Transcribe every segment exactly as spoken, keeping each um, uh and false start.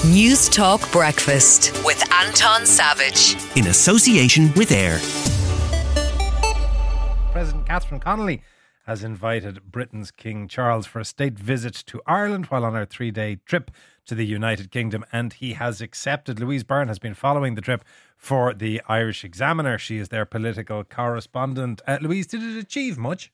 News Talk Breakfast with Anton Savage. In association with AIR. President Catherine Connolly has invited Britain's King Charles for a state visit to Ireland while on her three-day trip to the United Kingdom, and he has accepted. Louise Byrne has been following the trip for the Irish Examiner. She is their political correspondent. Uh, Louise, did it achieve much?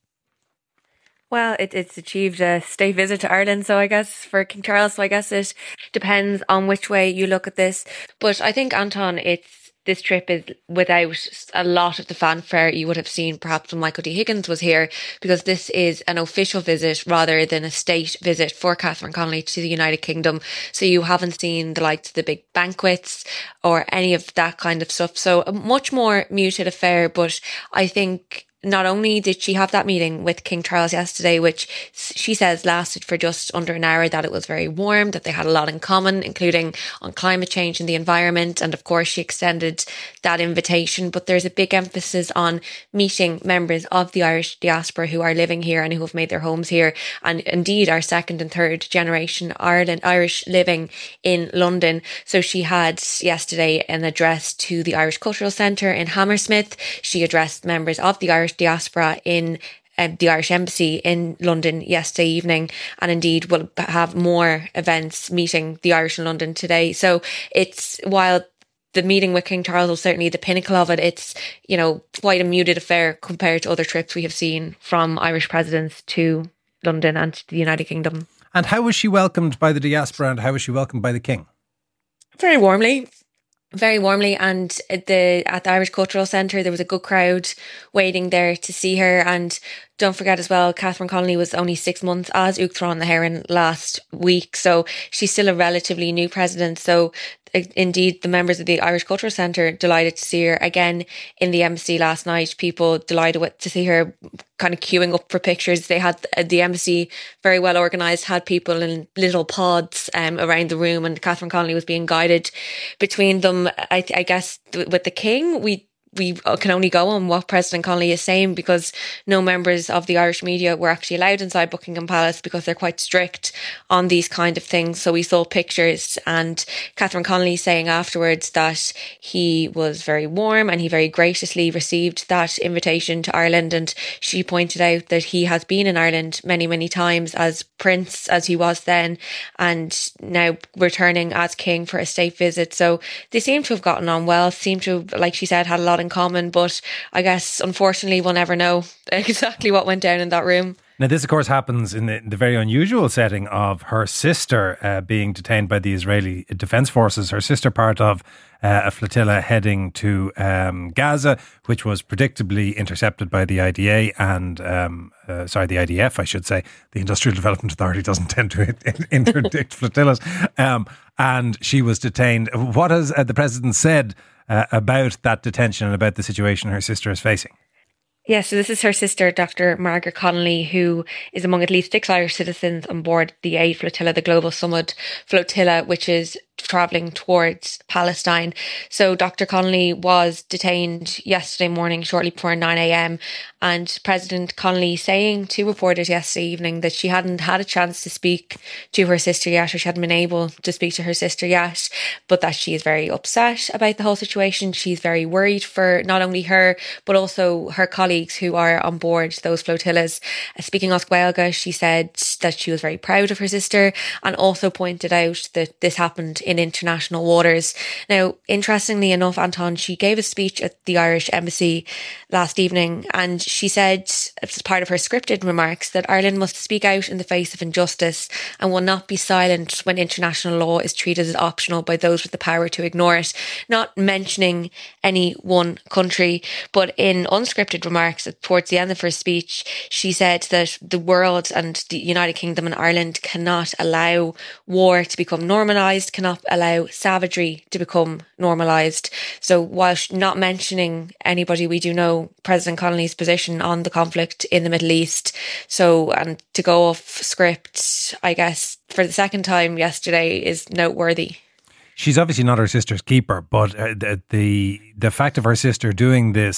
Well, it, it's achieved a state visit to Ireland, so I guess for King Charles, so I guess it depends on which way you look at this. But I think, Anton, it's this trip is without a lot of the fanfare you would have seen perhaps when Michael D. Higgins was here, because this is an official visit rather than a state visit for Catherine Connolly to the United Kingdom. So you haven't seen the likes of the big banquets or any of that kind of stuff. So a much more muted affair, but I think not only did she have that meeting with King Charles yesterday, which she says lasted for just under an hour, that it was very warm, that they had a lot in common, including on climate change and the environment. And of course, she extended that invitation. But there's a big emphasis on meeting members of the Irish diaspora who are living here and who have made their homes here. And indeed, our second and third generation Ireland Irish living in London. So she had yesterday an address to the Irish Cultural Centre in Hammersmith. She addressed members of the Irish diaspora in um, the Irish Embassy in London yesterday evening, and indeed will have more events meeting the Irish in London today. So it's, while the meeting with King Charles was certainly the pinnacle of it, it's, you know, quite a muted affair compared to other trips we have seen from Irish presidents to London and to the United Kingdom. And how was she welcomed by the diaspora, and how was she welcomed by the King? Very warmly. Very warmly, and at the at the Irish Cultural Centre there was a good crowd waiting there to see her. And don't forget as well, Catherine Connolly was only six months as Uachtaráin na hÉireann last week, so she's still a relatively new president. So indeed, the members of the Irish Cultural Centre delighted to see her again in the embassy last night. People delighted with, to see her kind of queuing up for pictures. They had the embassy very well organised, had people in little pods um, around the room, and Catherine Connolly was being guided between them. I, I guess with the King, we we can only go on what President Connolly is saying, because no members of the Irish media were actually allowed inside Buckingham Palace because they're quite strict on these kind of things. So we saw pictures, and Catherine Connolly saying afterwards that he was very warm and he very graciously received that invitation to Ireland. And she pointed out that he has been in Ireland many, many times as Prince, as he was then, and now returning as King for a state visit. So they seem to have gotten on well, seem to have, like she said, had a lot in common, but I guess unfortunately we'll never know exactly what went down in that room. Now, this, of course, happens in the, the very unusual setting of her sister uh, being detained by the Israeli Defence Forces. Her sister, part of uh, a flotilla heading to um, Gaza, which was predictably intercepted by the I D A and, um, uh, sorry, the I D F, I should say. The Industrial Development Authority doesn't tend to interdict flotillas. Um, and she was detained. What has uh, the President said uh, about that detention and about the situation her sister is facing? Yeah, so this is her sister, Doctor Margaret Connolly, who is among at least six Irish citizens on board the Aid Flotilla, the Global Summit Flotilla, which is travelling towards Palestine. So Doctor Connolly was detained yesterday morning shortly before nine a.m. and President Connolly saying to reporters yesterday evening that she hadn't had a chance to speak to her sister yet, or she hadn't been able to speak to her sister yet, but that she is very upset about the whole situation. She's very worried for not only her, but also her colleagues who are on board those flotillas. Uh, speaking of Gaeilge, she said that she was very proud of her sister, and also pointed out that this happened in international waters. Now, interestingly enough, Anton, she gave a speech at the Irish Embassy last evening, and she said, as part of her scripted remarks, that Ireland must speak out in the face of injustice and will not be silent when international law is treated as optional by those with the power to ignore it. Not mentioning any one country, but in unscripted remarks towards the end of her speech, she said that the world and the United Kingdom and Ireland cannot allow war to become normalised, cannot allow savagery to become normalised. So while not mentioning anybody, we do know President Connolly's position on the conflict in the Middle East. So, and to go off script, I guess, for the second time yesterday is noteworthy. She's obviously not her sister's keeper, but uh, the, the the fact of her sister doing this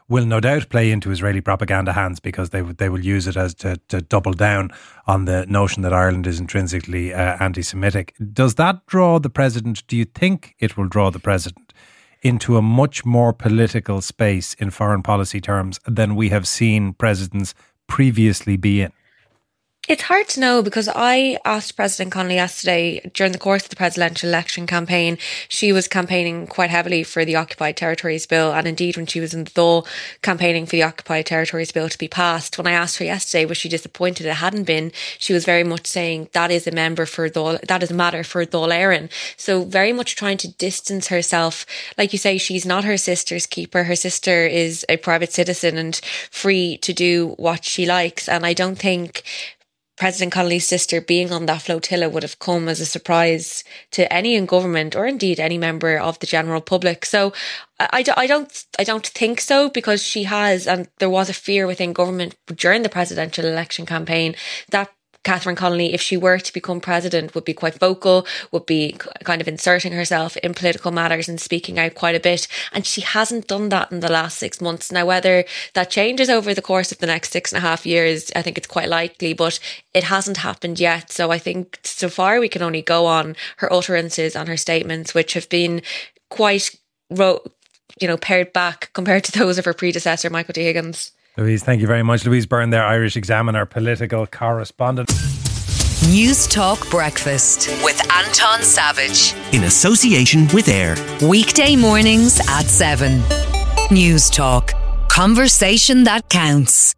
will no doubt play into Israeli propaganda hands, because they they will use it as to, to double down on the notion that Ireland is intrinsically uh, anti-Semitic. Does that draw the president, do you think it will draw the president into a much more political space in foreign policy terms than we have seen presidents previously be in? It's hard to know, because I asked President Connolly yesterday, during the course of the presidential election campaign, she was campaigning quite heavily for the Occupied Territories Bill, and indeed when she was in the Dáil campaigning for the Occupied Territories Bill to be passed. When I asked her yesterday was she disappointed it hadn't been, she was very much saying that is a member for Dáil, that is a matter for Dáil Éireann. So very much trying to distance herself. Like you say, she's not her sister's keeper. Her sister is a private citizen and free to do what she likes, and I don't think President Connolly's sister being on that flotilla would have come as a surprise to any in government, or indeed any member of the general public. So I, I, I don't I don't think so, because she has, and there was a fear within government during the presidential election campaign that Catherine Connolly, if she were to become president, would be quite vocal, would be kind of inserting herself in political matters and speaking out quite a bit. And she hasn't done that in the last six months. Now, whether that changes over the course of the next six and a half years, I think it's quite likely, but it hasn't happened yet. So I think so far we can only go on her utterances and her statements, which have been quite, you know, pared back compared to those of her predecessor, Michael D. Higgins. Louise, thank you very much. Louise Byrne there, Irish Examiner political correspondent. News Talk Breakfast with Anton Savage. In association with AIR. Weekday mornings at seven. News Talk. Conversation that counts.